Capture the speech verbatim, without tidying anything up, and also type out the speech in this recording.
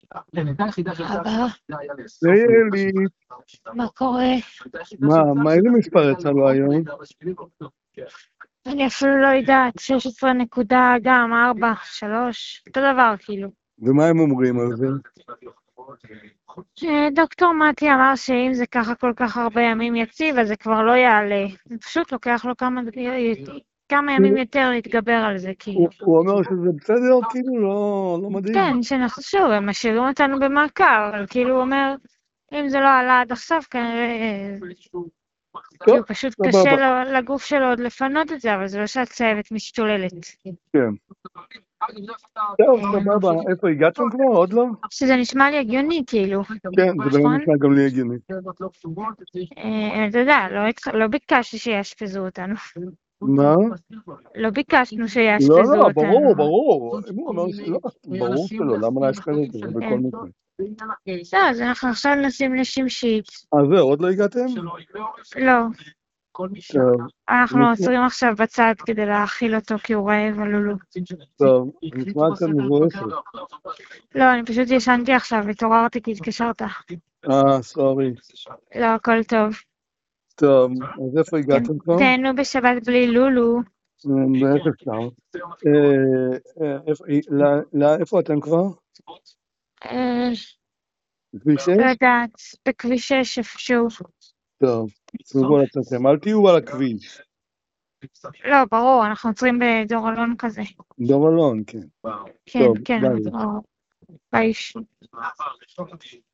אבא, אלי, מה קורה? מה, מה, איזה מספר יצא לו היום? אני אפילו לא יודעת, שש עשרה נקודה גם, ארבע, שלוש, אותו דבר כאילו. ומה הם אומרים על זה? דוקטור מתי אמר שאם זה ככה כל כך הרבה ימים יציב, אז זה כבר לא יעלה. זה פשוט לוקח לו כמה, כמה ימים יותר להתגבר על זה, כאילו. הוא, הוא אומר שזה בסדר, כאילו, לא, לא מדהים. כן, שנחשוב, הם משאירים אותנו במעקב, אבל כאילו הוא אומר, אם זה לא עלה עד עכשיו, כנראה... כאילו פשוט קשה לו, לגוף שלו עוד לפנות את זה, אבל זה לא שהצוות משתוללת. כן. טוב, סבבה, איפה הגעתם כבר? עוד לא? שזה נשמע לי הגיוני, כאילו. כן, זה באמת נשמע גם לי הגיוני. אתה יודע, לא ביקשתי שיאשפזו אותנו. מה? לא ביקשנו שיאשפזו לא, אותנו. לא, ברור, ברור. ברור שלא, למה לאשפז את זה בכל מקרה? לא, אז אנחנו עכשיו נשים לשמשית. אה, זהו, עוד לא הגעתם? לא. אנחנו עוצרים עכשיו בצד כדי להאכיל אותו כי הוא רעב הלולו. טוב, נשמע קצת מבואסת. לא, אני פשוט ישנתי עכשיו, התעוררתי כי התקשרת. אה, סורי. לא, הכל טוב. טוב, אז איפה הגעתם כבר? תהנו בשבת בלי לולו. איך אפשר? איפה אתם כבר? בכביש שש? לא יודעת, בכביש שש איפשהו. טוב, תסוגו לצאתם, אל תהיו על הכביש. לא, ברור, אנחנו עוצרים בדור אלון כזה. דור אלון, כן. כן, כן, ביי.